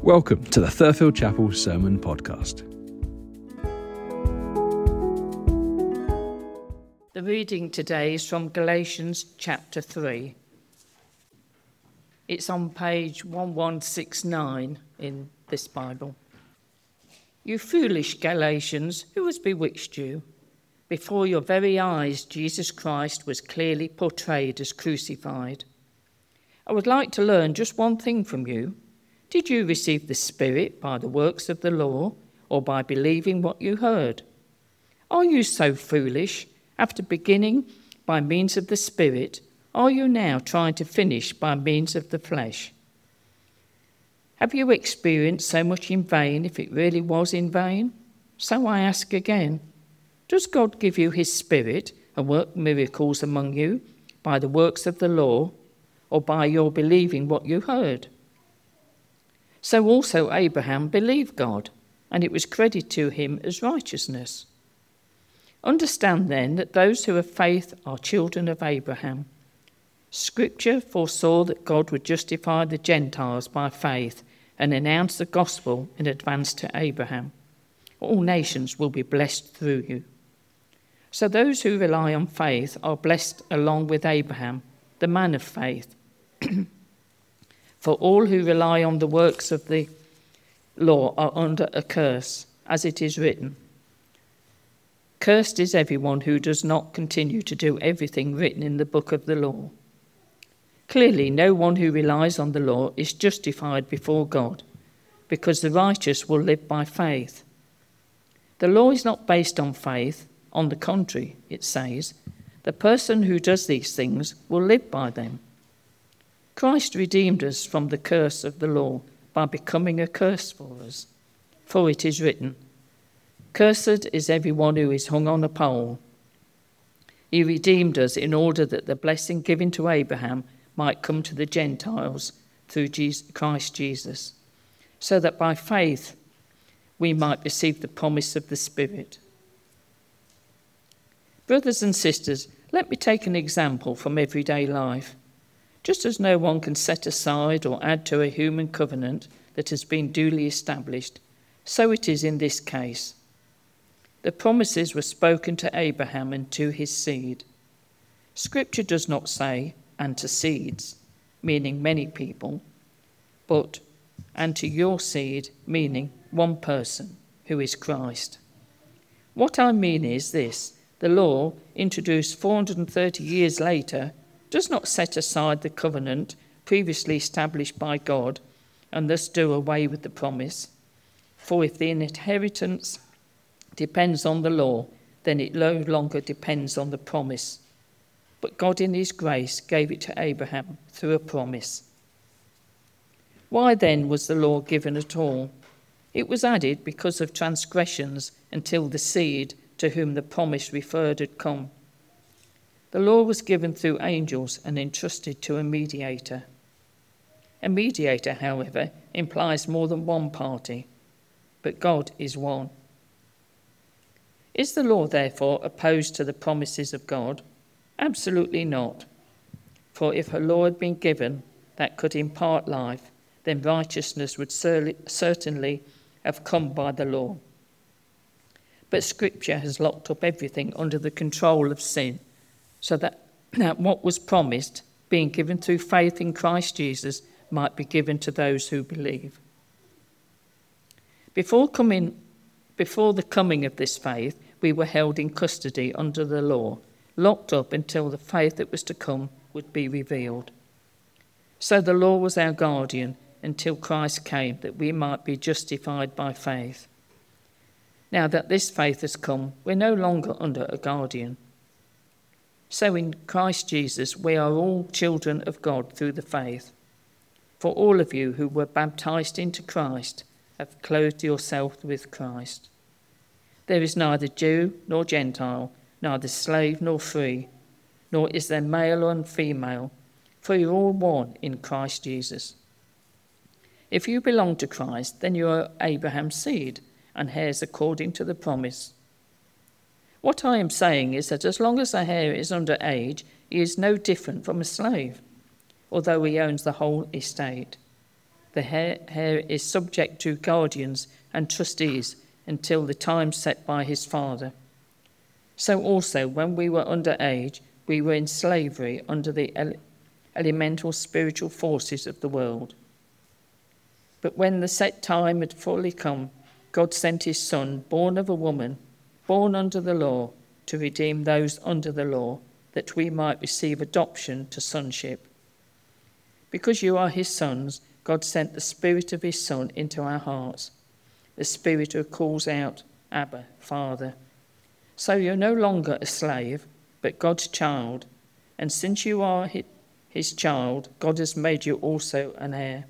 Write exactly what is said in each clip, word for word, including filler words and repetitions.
Welcome to the Thurfield Chapel Sermon Podcast. The reading today is from Galatians chapter three. It's on page eleven sixty-nine in this Bible. You foolish Galatians, who has bewitched you? Before your very eyes, Jesus Christ was clearly portrayed as crucified. I would like to learn just one thing from you. Did you receive the Spirit by the works of the law, or by believing what you heard? Are you so foolish? After beginning by means of the Spirit, are you now trying to finish by means of the flesh? Have you experienced so much in vain if it really was in vain? So I ask again, does God give you his Spirit and work miracles among you by the works of the law, or by your believing what you heard? So also Abraham believed God, and it was credited to him as righteousness. Understand then that those who have faith are children of Abraham. Scripture foresaw that God would justify the Gentiles by faith and announce the gospel in advance to Abraham. All nations will be blessed through you. So those who rely on faith are blessed along with Abraham, the man of faith. For all who rely on the works of the law are under a curse, as it is written. Cursed is everyone who does not continue to do everything written in the book of the law. Clearly, no one who relies on the law is justified before God, because the righteous will live by faith. The law is not based on faith. On the contrary, it says, the person who does these things will live by them. Christ redeemed us from the curse of the law by becoming a curse for us. For it is written, cursed is everyone who is hung on a pole. He redeemed us in order that the blessing given to Abraham might come to the Gentiles through Jesus, Christ Jesus, so that by faith we might receive the promise of the Spirit. Brothers and sisters, let me take an example from everyday life. Just as no one can set aside or add to a human covenant that has been duly established, so it is in this case. The promises were spoken to Abraham and to his seed. Scripture does not say, and to seeds, meaning many people, but and to your seed, meaning one person, who is Christ. What I mean is this, the law, introduced four hundred thirty years later, does not set aside the covenant previously established by God and thus do away with the promise. For if the inheritance depends on the law, then it no longer depends on the promise. But God in his grace gave it to Abraham through a promise. Why then was the law given at all? It was added because of transgressions until the seed to whom the promise referred had come. The law was given through angels and entrusted to a mediator. A mediator, however, implies more than one party, but God is one. Is the law, therefore, opposed to the promises of God? Absolutely not. For if a law had been given that could impart life, then righteousness would certainly have come by the law. But Scripture has locked up everything under the control of sin, so that, that what was promised, being given through faith in Christ Jesus, might be given to those who believe. Before coming, before the coming of this faith, we were held in custody under the law, locked up until the faith that was to come would be revealed. So the law was our guardian until Christ came, that we might be justified by faith. Now that this faith has come, we're no longer under a guardian. So in Christ Jesus, we are all children of God through the faith. For all of you who were baptized into Christ have clothed yourself with Christ. There is neither Jew nor Gentile, neither slave nor free, nor is there male and female, for you're all one in Christ Jesus. If you belong to Christ, then you are Abraham's seed and heirs according to the promise. What I am saying is that as long as the heir is under age, he is no different from a slave, although he owns the whole estate. the heir is subject to guardians and trustees until the time set by his father. So also, when we were under age, we were in slavery under the ele- elemental spiritual forces of the world. But when the set time had fully come, God sent his Son, born of a woman, born under the law, to redeem those under the law, that we might receive adoption to sonship. Because you are his sons, God sent the Spirit of his Son into our hearts, the Spirit who calls out, Abba, Father. So you're no longer a slave, but God's child, and since you are his child, God has made you also an heir.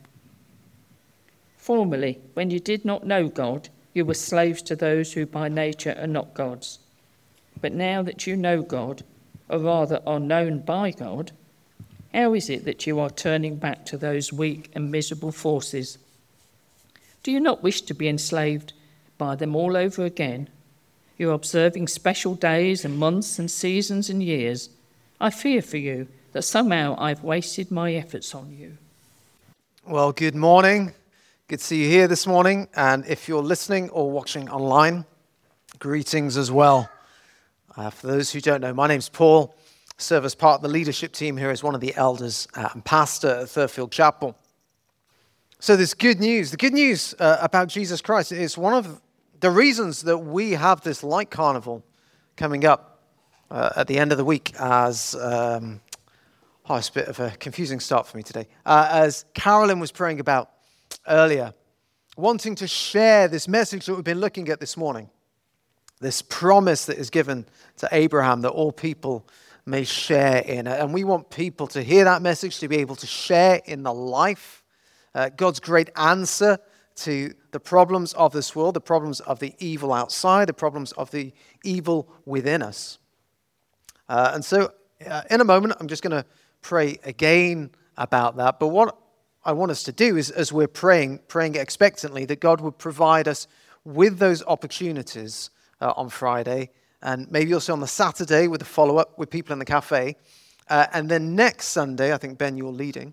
Formerly, when you did not know God, you were slaves to those who by nature are not God's. But now that you know God, or rather are known by God, how is it that you are turning back to those weak and miserable forces? Do you not wish to be enslaved by them all over again? You're observing special days and months and seasons and years. I fear for you that somehow I've wasted my efforts on you. Well, good morning. Good to see you here this morning. And if you're listening or watching online, greetings as well. Uh, for those who don't know, my name's Paul. I serve as part of the leadership team here as one of the elders uh, and pastor at Thurfield Chapel. So there's good news. The good news uh, about Jesus Christ is one of the reasons that we have this light carnival coming up uh, at the end of the week as, um, oh, it's a bit of a confusing start for me today, uh, as Carolyn was praying about earlier, wanting to share this message that we've been looking at this morning, this promise that is given to Abraham that all people may share in. And we want people to hear that message, to be able to share in the life, uh, God's great answer to the problems of this world, the problems of the evil outside, the problems of the evil within us. Uh, and so uh, in a moment, I'm just going to pray again about that. But what I want us to do is, as we're praying, praying expectantly, that God would provide us with those opportunities uh, on Friday, and maybe also on the Saturday with a follow-up with people in the cafe. Uh, and then next Sunday, I think, Ben, you're leading.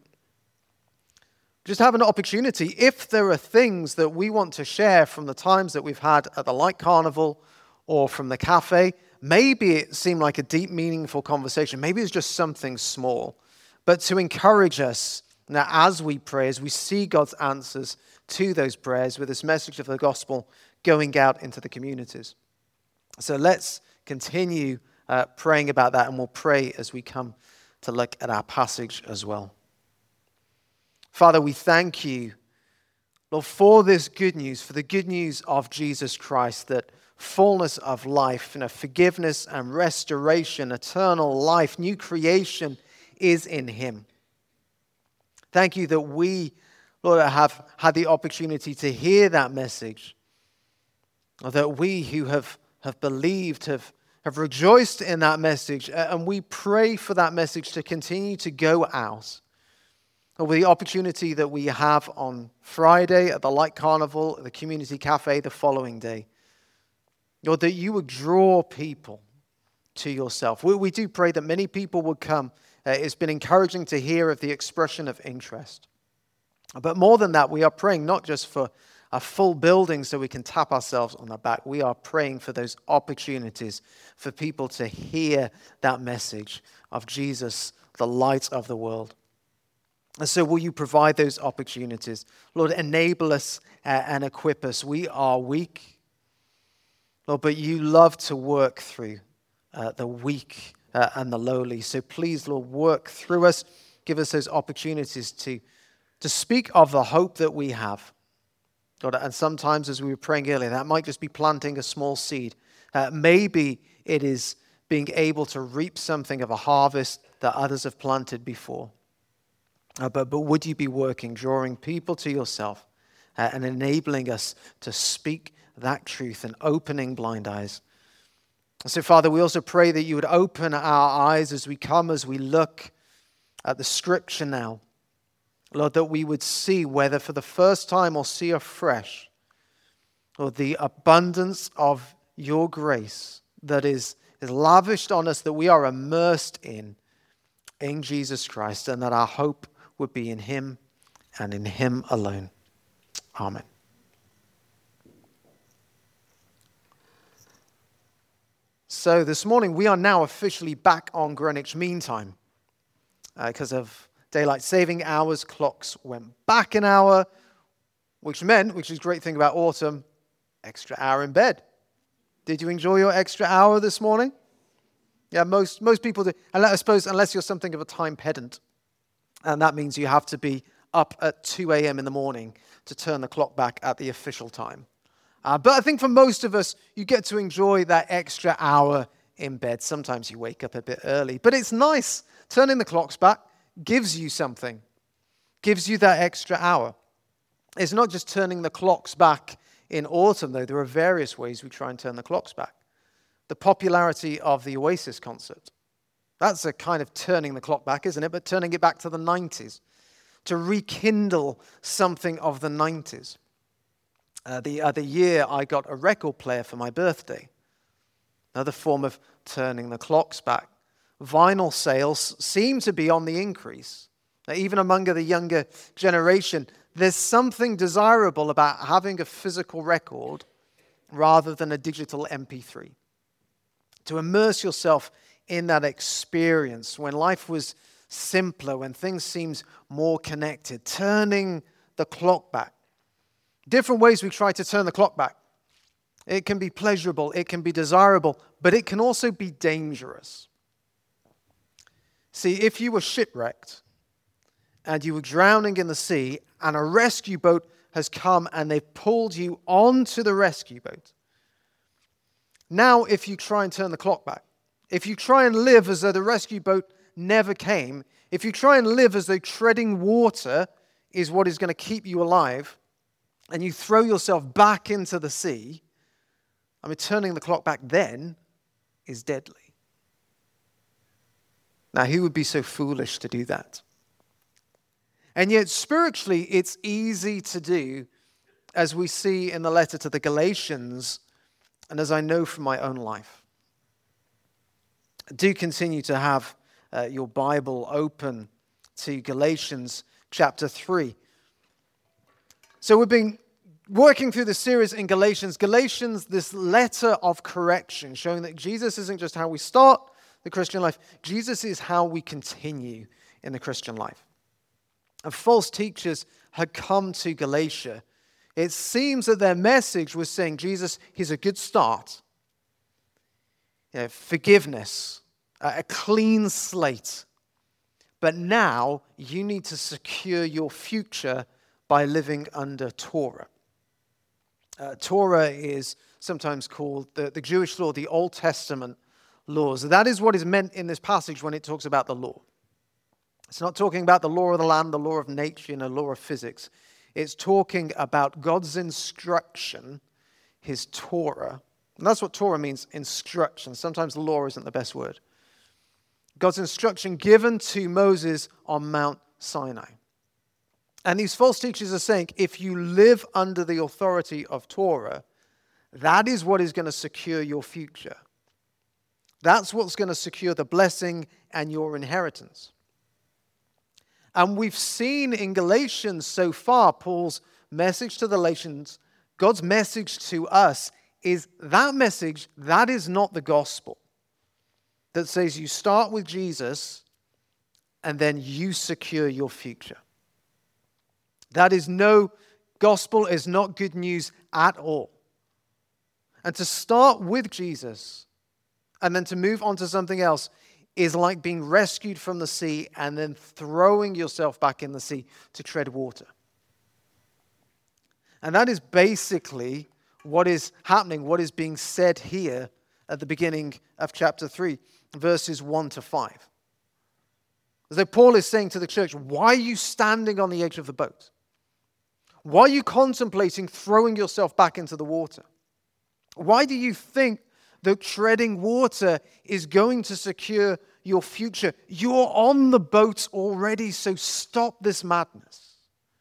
Just have an opportunity, if there are things that we want to share from the times that we've had at the Light Carnival or from the cafe, maybe it seemed like a deep, meaningful conversation. Maybe it's just something small. But to encourage us now as we pray, as we see God's answers to those prayers with this message of the gospel going out into the communities. So let's continue uh, praying about that, and we'll pray as we come to look at our passage as well. Father, we thank you, Lord, for this good news, for the good news of Jesus Christ, that fullness of life, you know, forgiveness and restoration, eternal life, new creation is in him. Thank you that we, Lord, have had the opportunity to hear that message, or that we who have have believed, have, have rejoiced in that message, and we pray for that message to continue to go out. And with the opportunity that we have on Friday at the Light Carnival, at the Community Cafe the following day, Lord, that you would draw people to yourself. We, we do pray that many people would come. Uh, it's been encouraging to hear of the expression of interest. But more than that, we are praying not just for a full building so we can tap ourselves on the back. We are praying for those opportunities for people to hear that message of Jesus, the light of the world. And so will you provide those opportunities? Lord, enable us uh, and equip us. We are weak, Lord, but you love to work through uh, the weak uh, and the lowly. So please, Lord, work through us. Give us those opportunities to, to speak of the hope that we have. God, and sometimes, as we were praying earlier, that might just be planting a small seed. Uh, maybe it is being able to reap something of a harvest that others have planted before. Uh, but, but would you be working, drawing people to yourself uh, and enabling us to speak that truth and opening blind eyes? So, Father, we also pray that you would open our eyes as we come, as we look at the scripture now. Lord, that we would see, whether for the first time or see afresh, Lord, the abundance of your grace that is, is lavished on us, that we are immersed in, in Jesus Christ, and that our hope would be in him and in him alone. Amen. So this morning we are now officially back on Greenwich Mean Time. Because uh, of daylight saving hours, clocks went back an hour, which meant, which is a great thing about autumn, extra hour in bed. Did you enjoy your extra hour this morning? Yeah, most most people do. And I suppose unless you're something of a time pedant, and that means you have to be up at two a.m. in the morning to turn the clock back at the official time. Uh, but I think for most of us, you get to enjoy that extra hour in bed. Sometimes you wake up a bit early, but it's nice. Turning the clocks back gives you something, gives you that extra hour. It's not just turning the clocks back in autumn, though. There are various ways we try and turn the clocks back. The popularity of the Oasis concert. That's a kind of turning the clock back, isn't it? But turning it back to the nineties, to rekindle something of the nineties. Uh, the other year, I got a record player for my birthday. Another form of turning the clocks back. Vinyl sales seem to be on the increase. Now, even among the younger generation, there's something desirable about having a physical record rather than a digital M P three. To immerse yourself in that experience when life was simpler, when things seemed more connected, turning the clock back. Different ways we try to turn the clock back. It can be pleasurable, it can be desirable, but it can also be dangerous. See, if you were shipwrecked and you were drowning in the sea and a rescue boat has come and they've pulled you onto the rescue boat, now if you try and turn the clock back, if you try and live as though the rescue boat never came, if you try and live as though treading water is what is going to keep you alive, and you throw yourself back into the sea, I mean, turning the clock back then is deadly. Now, who would be so foolish to do that? And yet, spiritually, it's easy to do, as we see in the letter to the Galatians, and as I know from my own life. Do continue to have uh, your Bible open to Galatians chapter three. So we've been working through the series in Galatians. Galatians, this letter of correction, showing that Jesus isn't just how we start the Christian life. Jesus is how we continue in the Christian life. And false teachers had come to Galatia. It seems that their message was saying, Jesus, he's a good start. You know, forgiveness, a clean slate. But now you need to secure your future by living under Torah. Uh, Torah is sometimes called the, the Jewish law, the Old Testament laws. That is what is meant in this passage when it talks about the law. It's not talking about the law of the land, the law of nature, and the law of physics. It's talking about God's instruction, his Torah. And that's what Torah means, instruction. Sometimes the law isn't the best word. God's instruction given to Moses on Mount Sinai. And these false teachers are saying, if you live under the authority of Torah, that is what is going to secure your future. That's what's going to secure the blessing and your inheritance. And we've seen in Galatians so far, Paul's message to the Galatians, God's message to us is that message, that is not the gospel. That says you start with Jesus and then you secure your future. That is no gospel, is not good news at all. And to start with Jesus and then to move on to something else is like being rescued from the sea and then throwing yourself back in the sea to tread water. And that is basically what is happening, what is being said here at the beginning of chapter three, verses one to five. As though Paul is saying to the church, why are you standing on the edge of the boat? Why are you contemplating throwing yourself back into the water? Why do you think that treading water is going to secure your future? You're on the boat already, so stop this madness.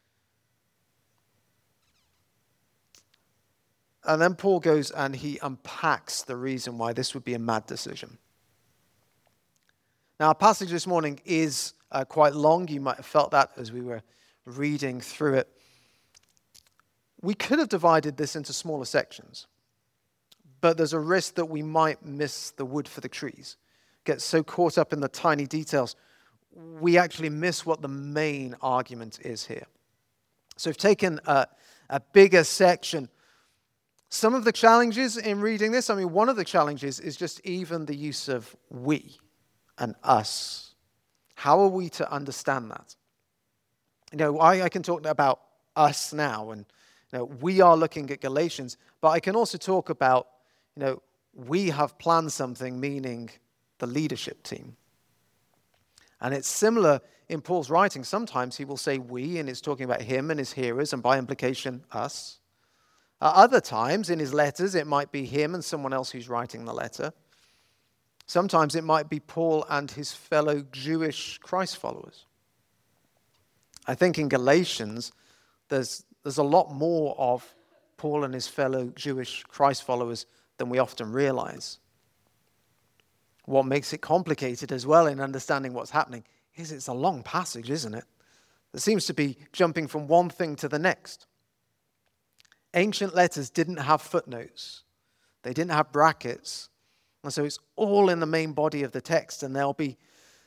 And then Paul goes and he unpacks the reason why this would be a mad decision. Now, our passage this morning is uh, quite long. You might have felt that as we were reading through it. We could have divided this into smaller sections, but there's a risk that we might miss the wood for the trees, get so caught up in the tiny details, we actually miss what the main argument is here. So we've taken a, a bigger section. Some of the challenges in reading this, I mean, one of the challenges is just even the use of we and us. How are we to understand that? You know, I, I can talk about us now, and you know, we are looking at Galatians, but I can also talk about, you know, we have planned something, meaning the leadership team. And it's similar in Paul's writing. Sometimes he will say we, and it's talking about him and his hearers, and by implication, us. Uh, other times in his letters, it might be him and someone else who's writing the letter. Sometimes it might be Paul and his fellow Jewish Christ followers. I think in Galatians, there's, there's a lot more of Paul and his fellow Jewish Christ followers than we often realize. What makes it complicated as well in understanding what's happening is it's a long passage, isn't it? It seems to be jumping from one thing to the next. Ancient letters didn't have footnotes. They didn't have brackets. And so it's all in the main body of the text, and there'll be,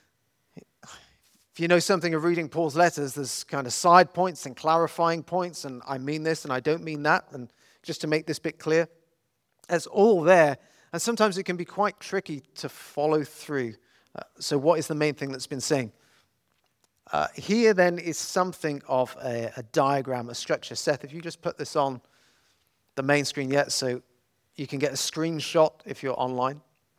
if you know something of reading Paul's letters, there's kind of side points and clarifying points, and I mean this and I don't mean that, and just to make this bit clear, it's all there. And sometimes it can be quite tricky to follow through. Uh, so what is the main thing that's been saying? Uh, here then is something of a, a diagram, a structure. Seth, if you just put this on the main screen yet, so you can get a screenshot if you're online.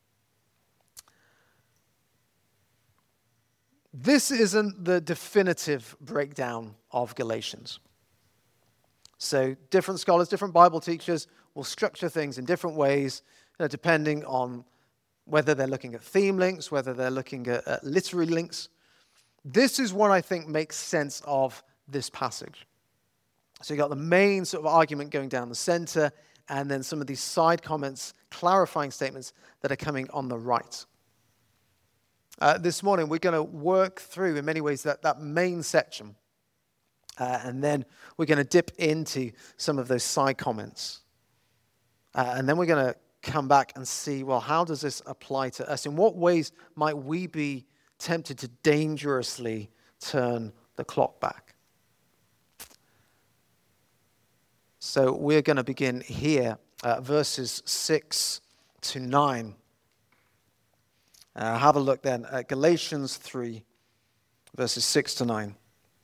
This isn't the definitive breakdown of Galatians. So different scholars, different Bible teachers will structure things in different ways, you know, depending on whether they're looking at theme links, whether they're looking at, at literary links. This is what I think makes sense of this passage. So you've got the main sort of argument going down the center, and then some of these side comments, clarifying statements that are coming on the right. Uh, this morning, we're going to work through, in many ways, that, that main section. Uh, and then we're going to dip into some of those side comments. Uh, and then we're going to come back and see, well, how does this apply to us? In what ways might we be tempted to dangerously turn the clock back? So we're going to begin here, uh, verses six to nine. Uh, have a look then at Galatians three, verses six to nine.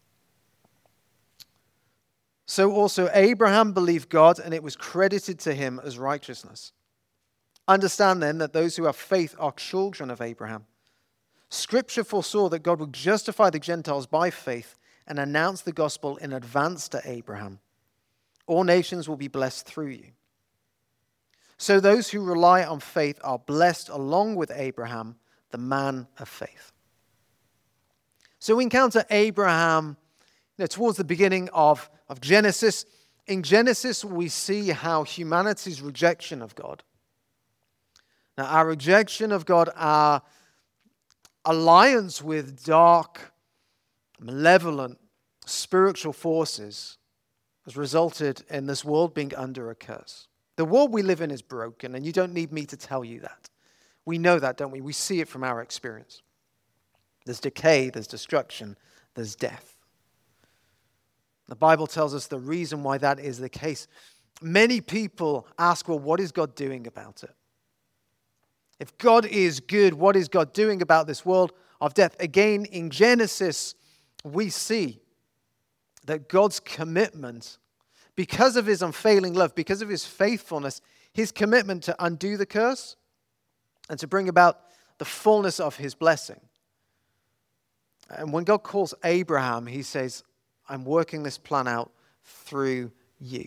So also Abraham believed God, and it was credited to him as righteousness. Understand then that those who have faith are children of Abraham. Scripture foresaw that God would justify the Gentiles by faith and announce the gospel in advance to Abraham. All nations will be blessed through you. So those who rely on faith are blessed along with Abraham, the man of faith. So we encounter Abraham, you know, towards the beginning of, of Genesis. In Genesis, we see how humanity's rejection of God. Now, our rejection of God, our alliance with dark, malevolent, spiritual forces has resulted in this world being under a curse. The world we live in is broken, and you don't need me to tell you that. We know that, don't we? We see it from our experience. There's decay, there's destruction, there's death. The Bible tells us the reason why that is the case. Many people ask, well, what is God doing about it? If God is good, what is God doing about this world of death? Again, in Genesis, we see that God's commitment, because of his unfailing love, because of his faithfulness, his commitment to undo the curse and to bring about the fullness of his blessing. And when God calls Abraham, he says, I'm working this plan out through you.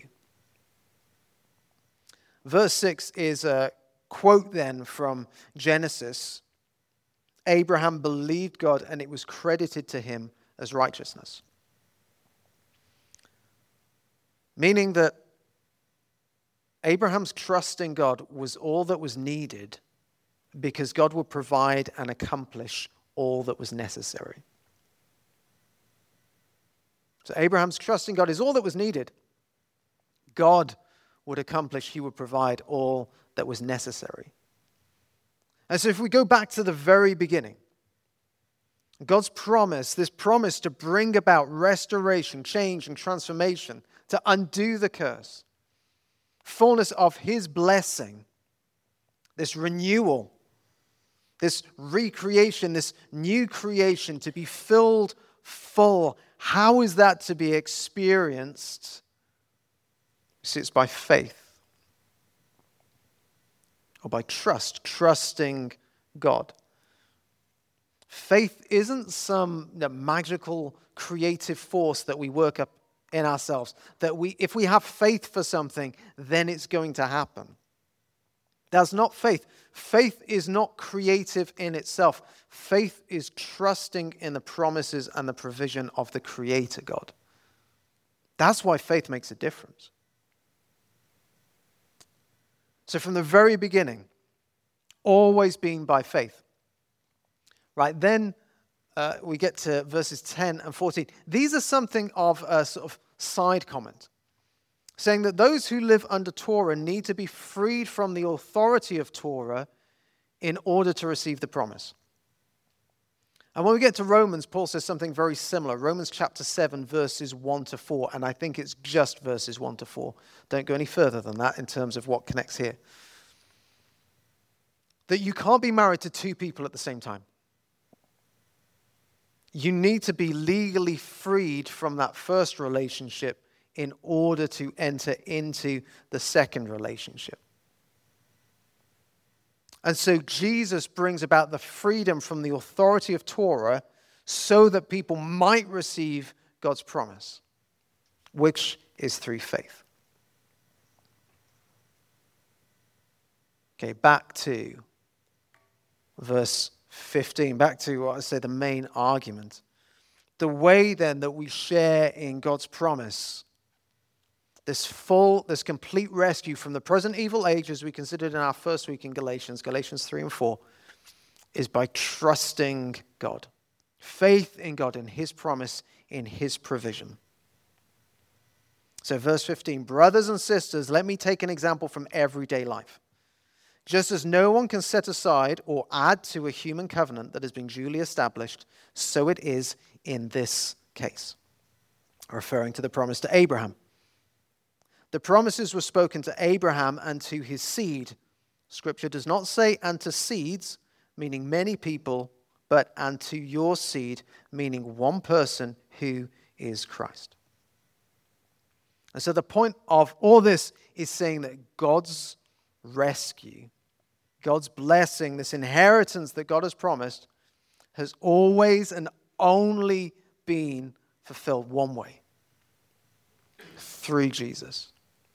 Verse six is a quote then from Genesis. Abraham believed God, and it was credited to him as righteousness. Meaning that Abraham's trust in God was all that was needed because God would provide and accomplish all that was necessary. So Abraham's trust in God is all that was needed. God would accomplish, he would provide all that was necessary. And so if we go back to the very beginning, God's promise, this promise to bring about restoration, change, and transformation, to undo the curse, fullness of his blessing, this renewal, this recreation, this new creation to be filled full. How is that to be experienced? See, it's by faith or by trust, trusting God. Faith isn't some you know, magical creative force that we work up in ourselves, that we, if we have faith for something, then it's going to happen. That's not faith. Faith is not creative in itself. Faith is trusting in the promises and the provision of the Creator God. That's why faith makes a difference. So from the very beginning, always being by faith. Right, then uh, we get to verses ten and fourteen. These are something of a sort of side comment, saying that those who live under Torah need to be freed from the authority of Torah in order to receive the promise. And when we get to Romans, Paul says something very similar. Romans chapter seven, verses one to four, and I think it's just verses one to four. Don't go any further than that in terms of what connects here. That you can't be married to two people at the same time. You need to be legally freed from that first relationship in order to enter into the second relationship. And so Jesus brings about the freedom from the authority of Torah so that people might receive God's promise, which is through faith. Okay, back to verse fifteen, back to what I say the main argument. The way then that we share in God's promise, this full, this complete rescue from the present evil age, as we considered in our first week in Galatians, Galatians three and four, is by trusting God. Faith in God, in his promise, in his provision. So verse fifteen, brothers and sisters, let me take an example from everyday life. Just as no one can set aside or add to a human covenant that has been duly established, so it is in this case. Referring to the promise to Abraham. The promises were spoken to Abraham and to his seed. Scripture does not say and to seeds, meaning many people, but and to your seed, meaning one person who is Christ. And so the point of all this is saying that God's rescue, God's blessing, this inheritance that God has promised, has always and only been fulfilled one way. Through Jesus.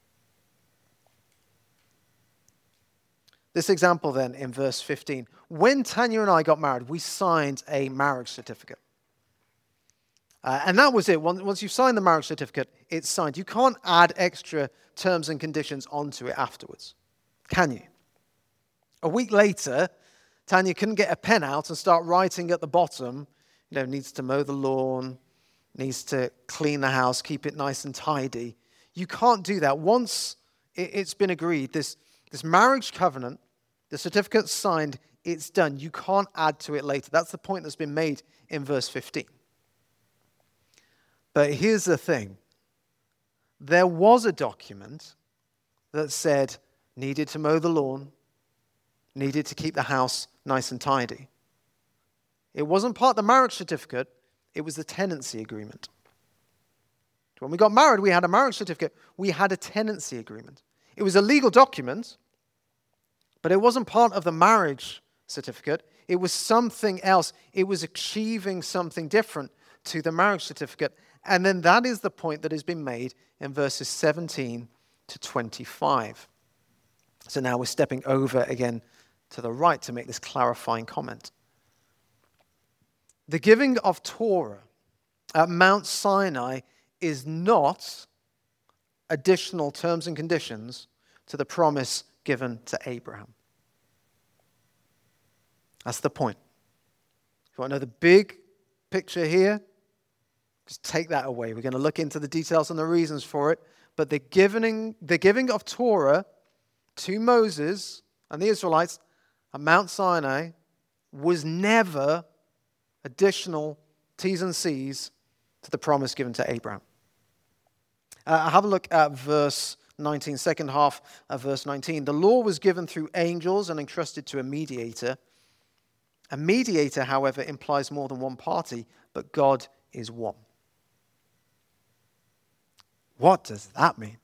This example then in verse fifteen. When Tanya and I got married, we signed a marriage certificate. Uh, and that was it. Once you sign the marriage certificate, it's signed. You can't add extra terms and conditions onto it afterwards. Can you? A week later, Tanya couldn't get a pen out and start writing at the bottom, you know, needs to mow the lawn, needs to clean the house, keep it nice and tidy. You can't do that. Once it's been agreed, this, this marriage covenant, the certificate's signed, it's done. You can't add to it later. That's the point that's been made in verse fifteen. But here's the thing. There was a document that said needed to mow the lawn, needed to keep the house nice and tidy. It wasn't part of the marriage certificate, it was the tenancy agreement. When we got married, we had a marriage certificate, we had a tenancy agreement. It was a legal document, but it wasn't part of the marriage certificate. It was something else. It was achieving something different to the marriage certificate. And then that is the point that has been made in verses seventeen to twenty-five. So now we're stepping over again to the right to make this clarifying comment. The giving of Torah at Mount Sinai is not additional terms and conditions to the promise given to Abraham. That's the point. If you want to know the big picture here, Just take that away. We're going to look into the details and the reasons for it. But the giving, the giving of Torah to Moses and the Israelites at Mount Sinai was never additional T's and C's to the promise given to Abraham. Uh, have a look at verse nineteen, second half of verse nineteen. The law was given through angels and entrusted to a mediator. A mediator, however, implies more than one party, but God is one. What does that mean?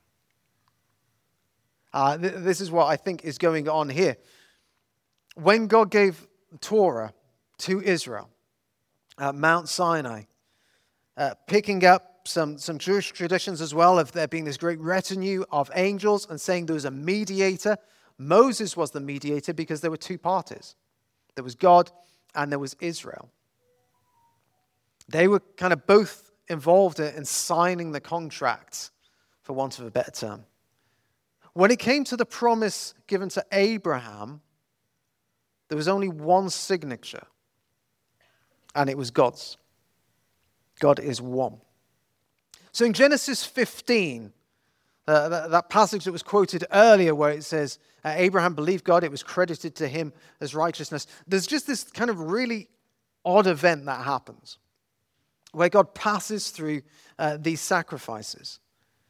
Uh, th- this is what I think is going on here. When God gave Torah to Israel at Mount Sinai, uh, picking up some, some Jewish traditions as well of there being this great retinue of angels and saying there was a mediator. Moses was the mediator because there were two parties. There was God and there was Israel. They were kind of both involved in signing the contract, for want of a better term. When it came to the promise given to Abraham, there was only one signature, and it was God's. God is one. So in Genesis fifteen, uh, that, that passage that was quoted earlier where it says, uh, Abraham believed God, it was credited to him as righteousness. There's just this kind of really odd event that happens where God passes through uh, these sacrifices.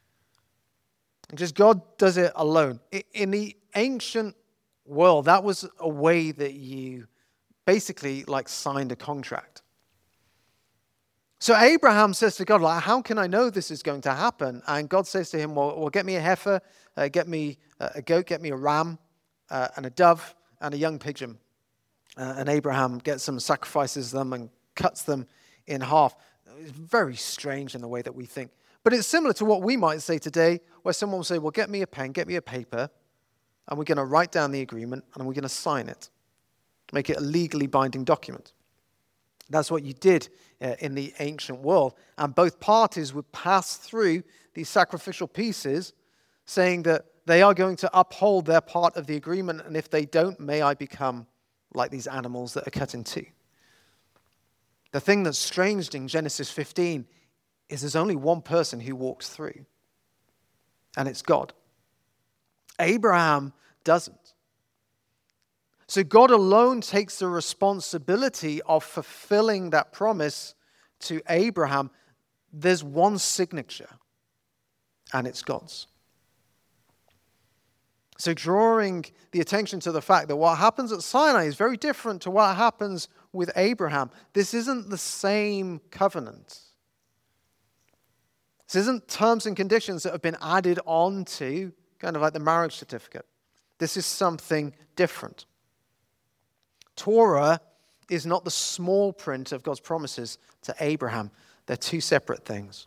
And just God does it alone. In the ancient world, that was a way that you basically like signed a contract. So Abraham says to God, like, how can I know this is going to happen? And God says to him, well, well get me a heifer, uh, get me a goat, get me a ram, uh, and a dove, and a young pigeon. Uh, and Abraham gets them, sacrifices them, and cuts them in half. It's very strange in the way that we think. But it's similar to what we might say today, where someone will say, well, get me a pen, get me a paper, and we're going to write down the agreement, and we're going to sign it. Make it a legally binding document. That's what you did uh, in the ancient world. And both parties would pass through these sacrificial pieces, saying that they are going to uphold their part of the agreement, and if they don't, may I become like these animals that are cut in two. The thing that's strange in Genesis fifteen is there's only one person who walks through, and it's God. Abraham doesn't. So God alone takes the responsibility of fulfilling that promise to Abraham. There's one signature, and it's God's. So drawing the attention to the fact that what happens at Sinai is very different to what happens with Abraham. This isn't the same covenant. This isn't terms and conditions that have been added on to, kind of like the marriage certificate. This is something different. Torah is not the small print of God's promises to Abraham. They're two separate things.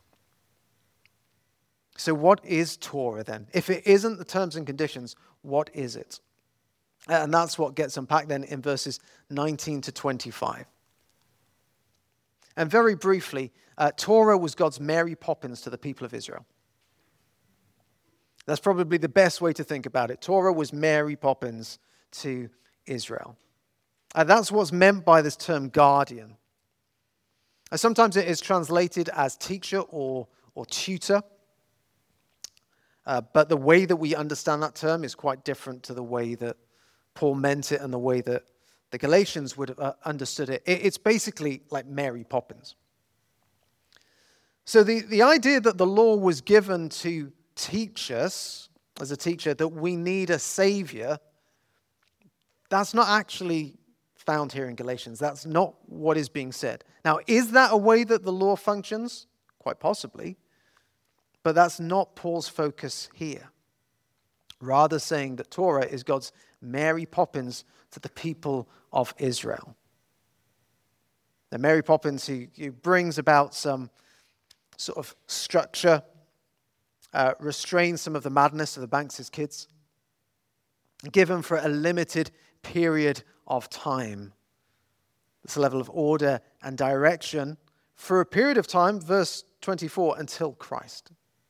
So what is Torah then? If it isn't the terms and conditions, what is it? And that's what gets unpacked then in verses nineteen to twenty-five. And very briefly, uh, Torah was God's Mary Poppins to the people of Israel. That's probably the best way to think about it. Torah was Mary Poppins to Israel. And that's what's meant by this term guardian. And sometimes it is translated as teacher or, or tutor. Uh, but the way that we understand that term is quite different to the way that Paul meant it and the way that the Galatians would have uh, understood it. it. It's basically like Mary Poppins. So the, the idea that the law was given to teach us, as a teacher, that we need a savior, that's not actually found here in Galatians. That's not what is being said. Now, is that a way that the law functions? Quite possibly. But that's not Paul's focus here. Rather saying that Torah is God's Mary Poppins to the people of Israel. The Mary Poppins who, who brings about some sort of structure, uh, restrains some of the madness of the Banks' kids, given for a limited period of time. This level of order and direction for a period of time, verse twenty-four, until Christ.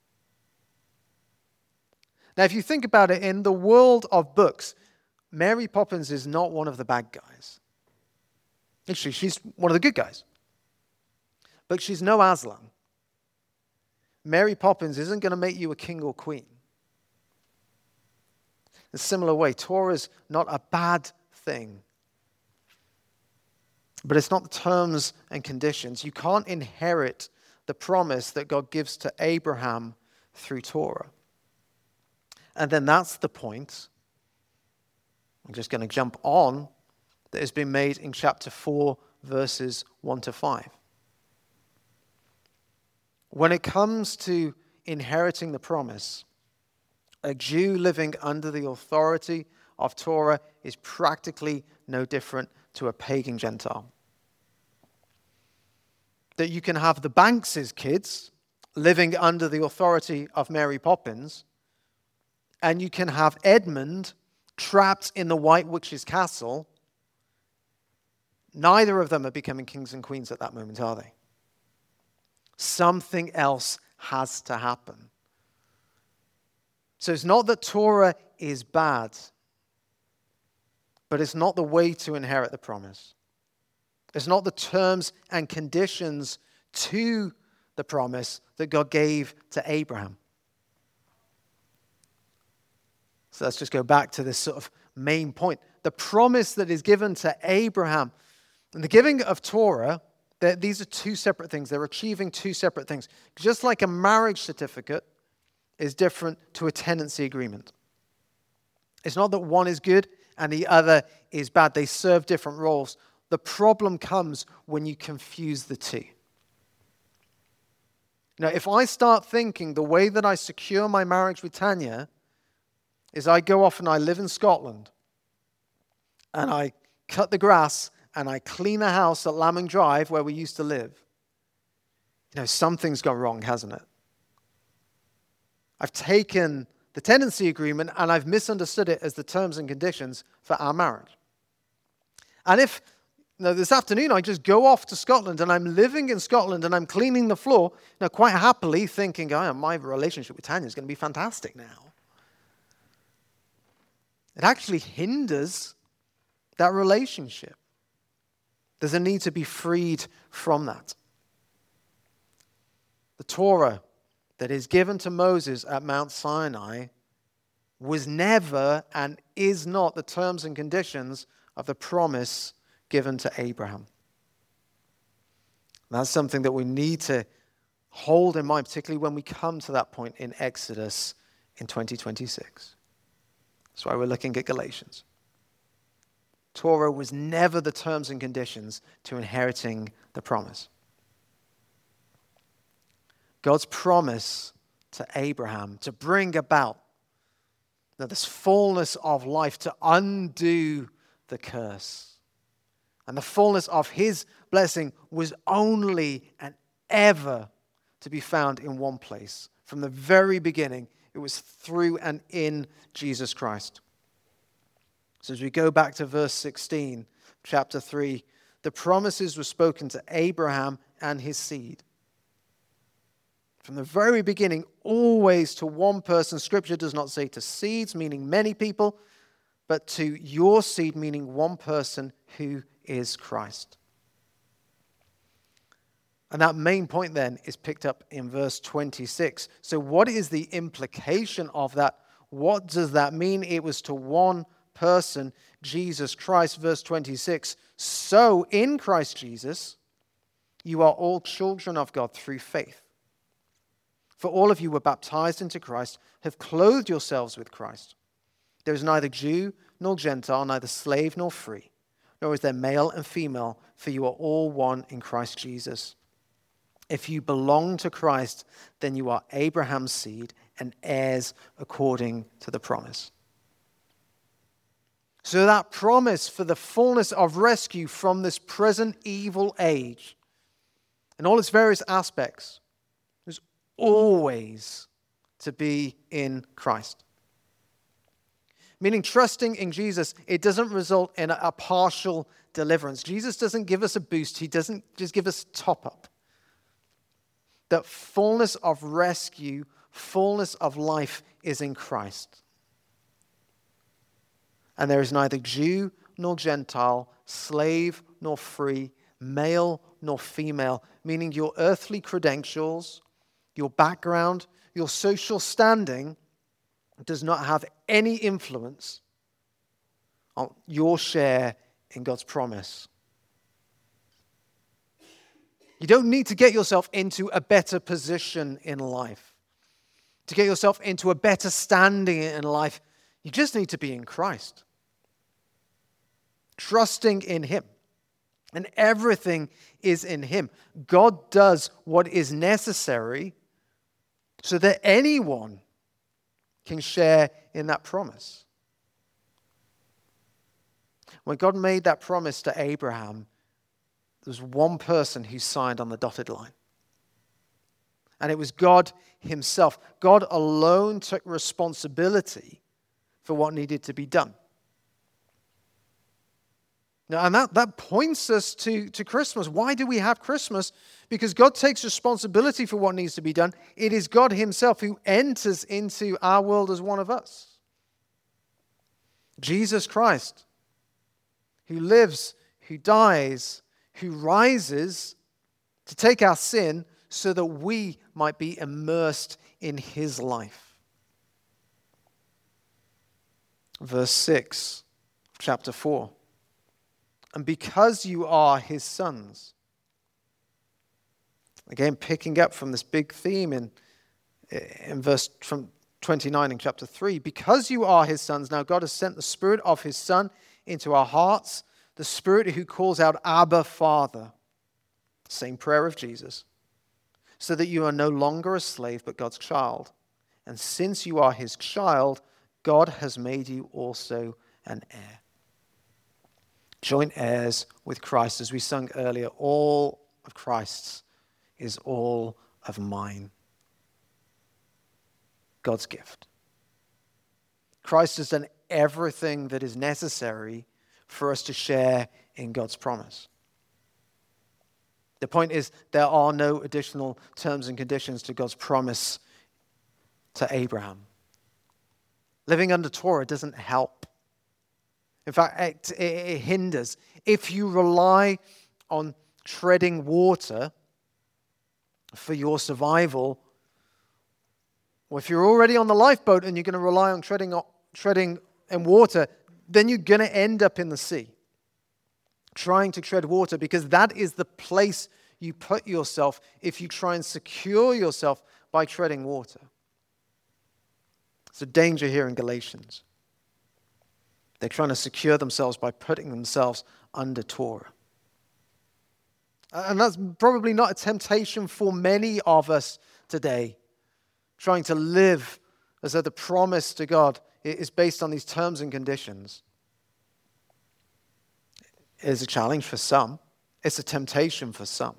Now, if you think about it, in the world of books, Mary Poppins is not one of the bad guys. Actually, she's one of the good guys. But she's no Aslan. Mary Poppins isn't going to make you a king or queen. In a similar way, Torah is not a bad thing. But it's not the terms and conditions. You can't inherit the promise that God gives to Abraham through Torah. And then that's the point. I'm just going to jump on that has been made in chapter four, verses one to five. When it comes to inheriting the promise, a Jew living under the authority of Torah is practically no different to a pagan Gentile. That you can have the Banks' kids living under the authority of Mary Poppins, and you can have Edmund trapped in the White Witch's castle. Neither of them are becoming kings and queens at that moment, are they? Something else has to happen. So it's not that Torah is bad, but it's not the way to inherit the promise. It's not the terms and conditions to the promise that God gave to Abraham. So let's just go back to this sort of main point. The promise that is given to Abraham and the giving of Torah, these are two separate things. They're achieving two separate things. Just like a marriage certificate is different to a tenancy agreement. It's not that one is good and the other is bad. They serve different roles. The problem comes when you confuse the two. Now, if I start thinking the way that I secure my marriage with Tanya is I go off and I live in Scotland and I cut the grass and I clean the house at Laming Drive where we used to live, you know, something's gone wrong, hasn't it? I've taken the tenancy agreement and I've misunderstood it as the terms and conditions for our marriage. And if you know, this afternoon I just go off to Scotland and I'm living in Scotland and I'm cleaning the floor, you know, quite happily thinking, oh, my relationship with Tanya is going to be fantastic now. It actually hinders that relationship. There's a need to be freed from that. The Torah that is given to Moses at Mount Sinai was never and is not the terms and conditions of the promise given to Abraham. That's something that we need to hold in mind, particularly when we come to that point in Exodus in twenty twenty-six. That's why we're looking at Galatians. Torah was never the terms and conditions to inheriting the promise. God's promise to Abraham to bring about this fullness of life, to undo the curse. And the fullness of his blessing was only and ever to be found in one place. From the very beginning, it was through and in Jesus Christ. So as we go back to verse sixteen, chapter three, the promises were spoken to Abraham and his seed. From the very beginning, always to one person. Scripture does not say to seeds, meaning many people, but to your seed, meaning one person who is Christ. And that main point then is picked up in verse twenty-six. So what is the implication of that? What does that mean? It was to one person, Jesus Christ. Verse twenty-six. So in Christ Jesus, you are all children of God through faith. For all of you were baptized into Christ, have clothed yourselves with Christ. There is neither Jew nor Gentile, neither slave nor free, nor is there male and female, for you are all one in Christ Jesus. If you belong to Christ, then you are Abraham's seed and heirs according to the promise. So that promise for the fullness of rescue from this present evil age and all its various aspects is always to be in Christ. Meaning trusting in Jesus, it doesn't result in a, a partial deliverance. Jesus doesn't give us a boost. He doesn't just give us top up. That fullness of rescue, fullness of life is in Christ. And there is neither Jew nor Gentile, slave nor free, male nor female, meaning your earthly credentials, your background, your social standing does not have any influence on your share in God's promise. You don't need to get yourself into a better position in life, to get yourself into a better standing in life. You just need to be in Christ, trusting in Him. And everything is in Him. God does what is necessary so that anyone can share in that promise. When God made that promise to Abraham, there was one person who signed on the dotted line. And it was God Himself. God alone took responsibility for what needed to be done. Now, and that, that points us to, to Christmas. Why do we have Christmas? Because God takes responsibility for what needs to be done. It is God Himself who enters into our world as one of us. Jesus Christ, who lives, who dies, who rises to take our sin so that we might be immersed in His life. Verse six, chapter four. And because you are His sons. Again, picking up from this big theme in, in verse from twenty-nine in chapter three. Because you are His sons, now God has sent the Spirit of His Son into our hearts, the Spirit who calls out, Abba, Father. Same prayer of Jesus. So that you are no longer a slave, but God's child. And since you are His child, God has made you also an heir. Joint heirs with Christ. As we sung earlier, all of Christ's is all of mine. God's gift. Christ has done everything that is necessary for us to share in God's promise. The point is, there are no additional terms and conditions to God's promise to Abraham. Living under Torah doesn't help. In fact, it, it hinders. If you rely on treading water for your survival, or if you're already on the lifeboat and you're going to rely on treading, treading in water, then you're going to end up in the sea, trying to tread water, because that is the place you put yourself if you try and secure yourself by treading water. It's a danger here in Galatians. They're trying to secure themselves by putting themselves under Torah. And that's probably not a temptation for many of us today, trying to live as though the promise to God is based on these terms and conditions. It is a challenge for some. It's a temptation for some.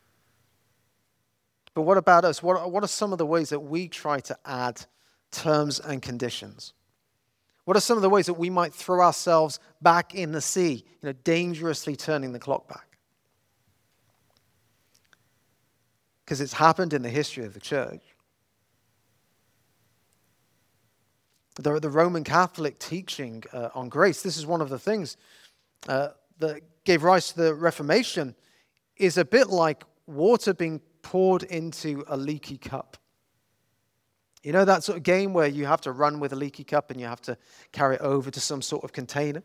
But what about us? What, what are some of the ways that we try to add terms and conditions? What are some of the ways that we might throw ourselves back in the sea, you know, dangerously turning the clock back? Because it's happened in the history of the church. The, the Roman Catholic teaching uh, on grace, this is one of the things uh, that gave rise to the Reformation, is a bit like water being poured into a leaky cup. You know that sort of game where you have to run with a leaky cup and you have to carry it over to some sort of container?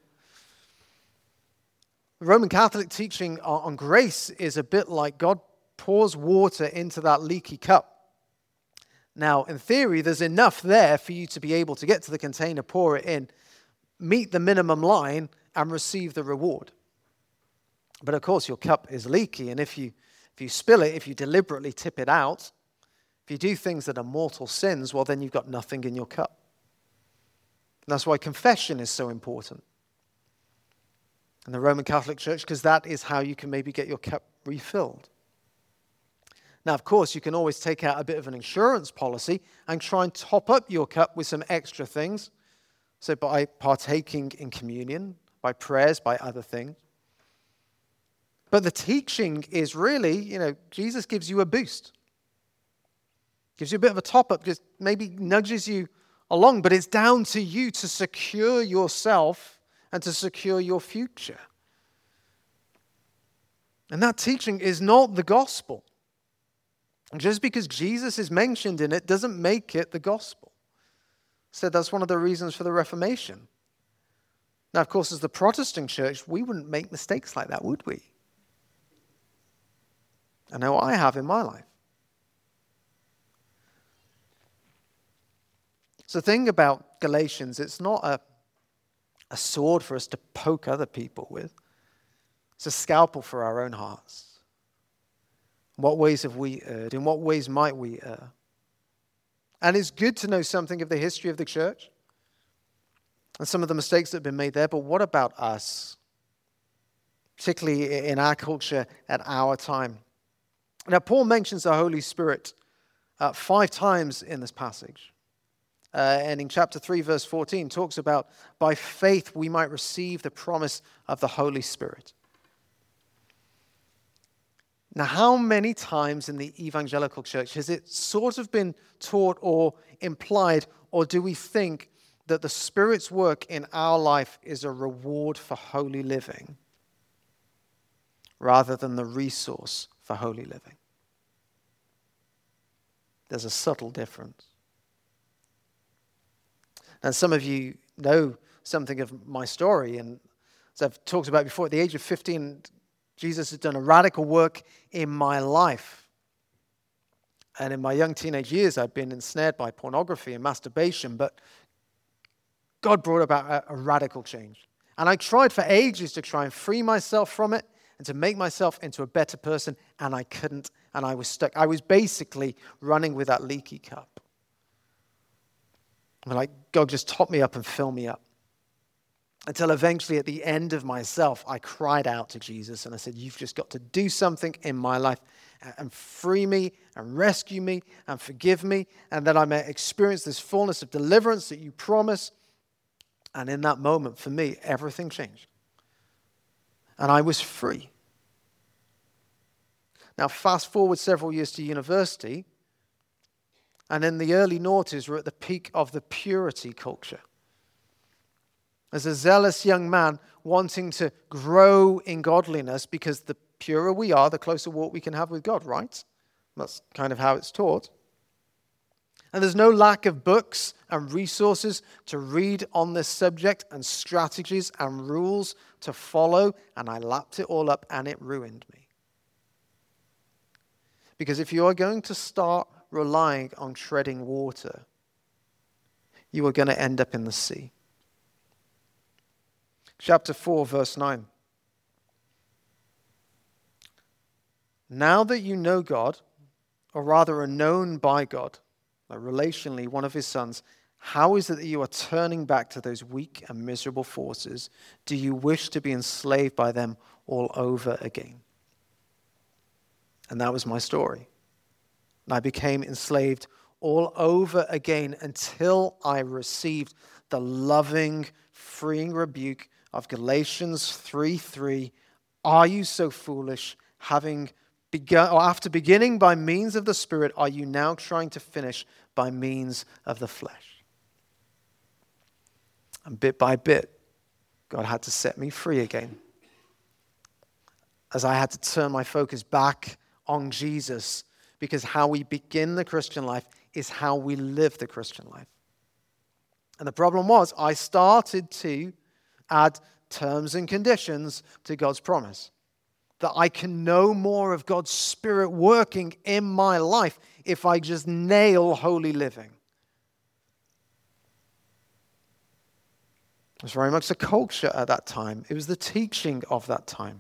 The Roman Catholic teaching on grace is a bit like God pours water into that leaky cup. Now, in theory, there's enough there for you to be able to get to the container, pour it in, meet the minimum line, and receive the reward. But of course, your cup is leaky, and if you if you spill it, if you deliberately tip it out, if you do things that are mortal sins, well, then you've got nothing in your cup. And that's why confession is so important in the Roman Catholic Church, because that is how you can maybe get your cup refilled. Now, of course, you can always take out a bit of an insurance policy and try and top up your cup with some extra things. So by partaking in communion, by prayers, by other things. But the teaching is really, you know, Jesus gives you a boost. Gives you a bit of a top-up, just maybe nudges you along, but it's down to you to secure yourself and to secure your future. And that teaching is not the gospel. Just because Jesus is mentioned in it doesn't make it the gospel. So that's one of the reasons for the Reformation. Now, of course, as the Protestant church, we wouldn't make mistakes like that, would we? I know I have in my life. So the thing about Galatians, it's not a, a sword for us to poke other people with. It's a scalpel for our own hearts. In what ways have we erred? In what ways might we err? And it's good to know something of the history of the church and some of the mistakes that have been made there, but what about us? Particularly in our culture at our time. Now, Paul mentions the Holy Spirit uh, five times in this passage. Uh, and in chapter three, verse fourteen, talks about by faith we might receive the promise of the Holy Spirit. Now, how many times in the evangelical church has it sort of been taught or implied, or do we think that the Spirit's work in our life is a reward for holy living rather than the resource for holy living? There's a subtle difference. And some of you know something of my story, and as I've talked about before, at the age of fifteen, Jesus has done a radical work in my life. And in my young teenage years, I'd been ensnared by pornography and masturbation, but God brought about a, a radical change. And I tried for ages to try and free myself from it and to make myself into a better person, and I couldn't, and I was stuck. I was basically running with that leaky cup. I'm like, God, just top me up and fill me up. Until eventually at the end of myself, I cried out to Jesus and I said, you've just got to do something in my life and free me and rescue me and forgive me, and that I may experience this fullness of deliverance that you promise. And in that moment, for me, everything changed. And I was free. Now, fast forward several years to university, and in the early noughties, we're at the peak of the purity culture. As a zealous young man wanting to grow in godliness, because the purer we are, the closer walk we can have with God, right? That's kind of how it's taught. And there's no lack of books and resources to read on this subject and strategies and rules to follow, and I lapped it all up and it ruined me. Because if you are going to start relying on treading water, you are going to end up in the sea. Chapter four, verse nine. Now that you know God, or rather are known by God, like relationally one of his sons, how is it that you are turning back to those weak and miserable forces? Do you wish to be enslaved by them all over again? And that was my story. And I became enslaved all over again until I received the loving, freeing rebuke of Galatians three three. Are you so foolish? Having begun, or after beginning by means of the Spirit, are you now trying to finish by means of the flesh? And bit by bit, God had to set me free again, as I had to turn my focus back on Jesus, because how we begin the Christian life is how we live the Christian life. And the problem was, I started to add terms and conditions to God's promise. That I can know more of God's Spirit working in my life if I just nail holy living. It was very much the culture at that time. It was the teaching of that time.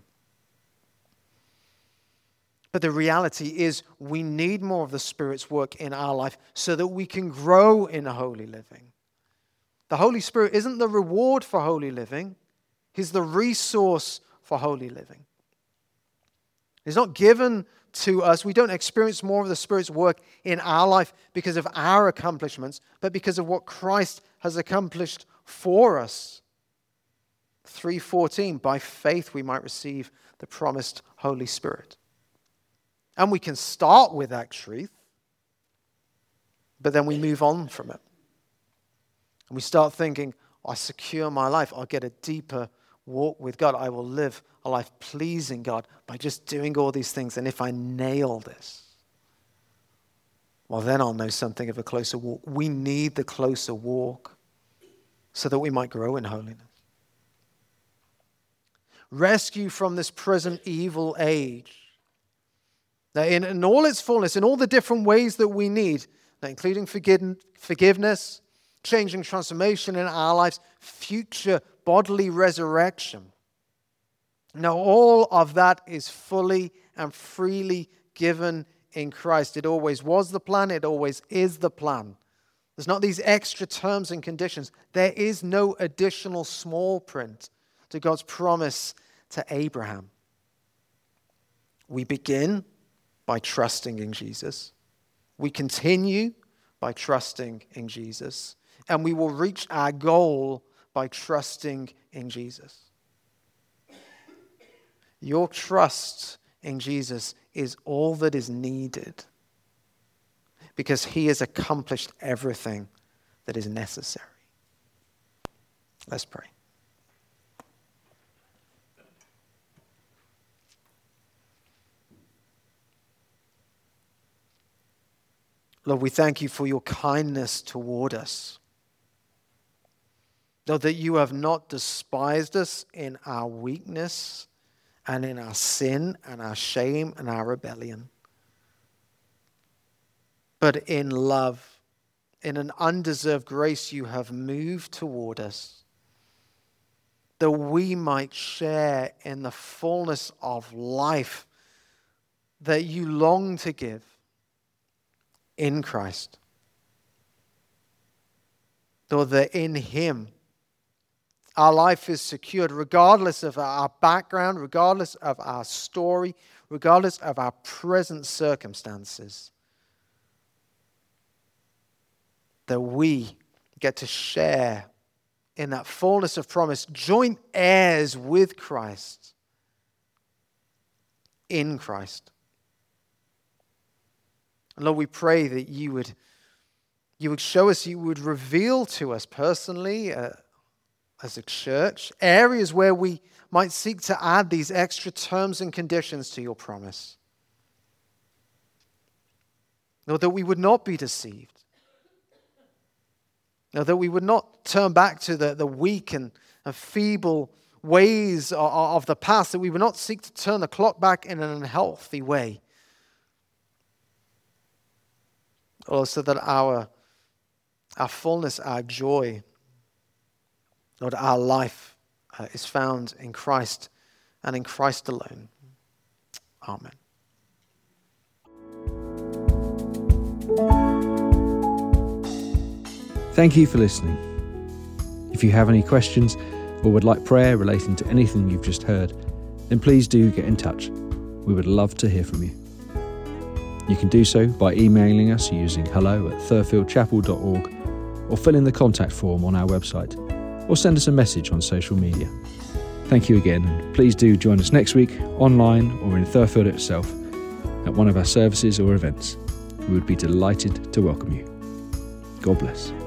But the reality is we need more of the Spirit's work in our life so that we can grow in holy living. The Holy Spirit isn't the reward for holy living. He's the resource for holy living. He's not given to us. We don't experience more of the Spirit's work in our life because of our accomplishments, but because of what Christ has accomplished for us. three fourteen, by faith we might receive the promised Holy Spirit. And we can start with that truth, but then we move on from it. And we start thinking, I secure my life. I'll get a deeper walk with God. I will live a life pleasing God by just doing all these things. And if I nail this, well, then I'll know something of a closer walk. We need the closer walk so that we might grow in holiness. Rescue from this present evil age. Now, in, in all its fullness, in all the different ways that we need, now including forgive, forgiveness, changing transformation in our lives, future bodily resurrection. Now, all of that is fully and freely given in Christ. It always was the plan. It always is the plan. There's not these extra terms and conditions. There is no additional small print to God's promise to Abraham. We begin by trusting in Jesus. We continue by trusting in Jesus. And we will reach our goal by trusting in Jesus. Your trust in Jesus is all that is needed because he has accomplished everything that is necessary. Let's pray. Lord, we thank you for your kindness toward us. Lord, that you have not despised us in our weakness and in our sin and our shame and our rebellion. But in love, in an undeserved grace, you have moved toward us that we might share in the fullness of life that you long to give in Christ. Lord, that in him our life is secured regardless of our background, regardless of our story, regardless of our present circumstances. That we get to share in that fullness of promise, joint heirs with Christ, in Christ. Lord, we pray that you would, you would show us, you would reveal to us personally, uh, as a church, areas where we might seek to add these extra terms and conditions to your promise. Lord, that we would not be deceived. Lord, that we would not turn back to the, the weak and, and feeble ways of, of the past, that we would not seek to turn the clock back in an unhealthy way. Or so that our, our fullness, our joy, Lord, our life uh, is found in Christ and in Christ alone. Amen. Thank you for listening. If you have any questions or would like prayer relating to anything you've just heard, then please do get in touch. We would love to hear from you. You can do so by emailing us using hello at thurfield chapel dot org or fill in the contact form on our website or send us a message on social media. Thank you again, and please do join us next week online or in Thurfield itself at one of our services or events. We would be delighted to welcome you. God bless.